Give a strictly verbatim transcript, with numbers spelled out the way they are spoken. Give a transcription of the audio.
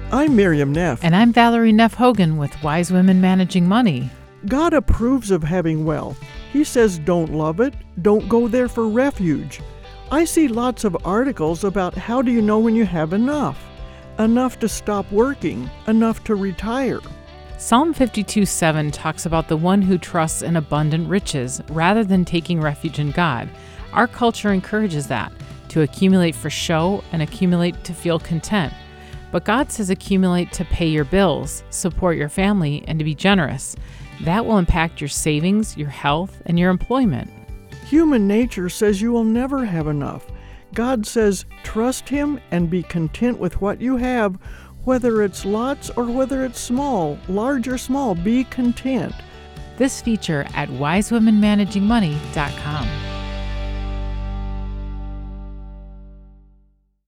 I'm Miriam Neff. And I'm Valerie Neff Hogan with Wise Women Managing Money. God approves of having wealth. He says don't love it, don't go there for refuge. I see lots of articles about how do you know when you have enough. Enough to stop working, enough to retire. Psalm fifty-two seven talks about the one who trusts in abundant riches rather than taking refuge in God. Our culture encourages that, to accumulate for show and accumulate to feel content. But God says accumulate to pay your bills, support your family, and to be generous. That will impact your savings, your health, and your employment. Human nature says you will never have enough. God says trust Him and be content with what you have, whether it's lots or whether it's small, large or small, be content. This feature at wise women managing money dot com.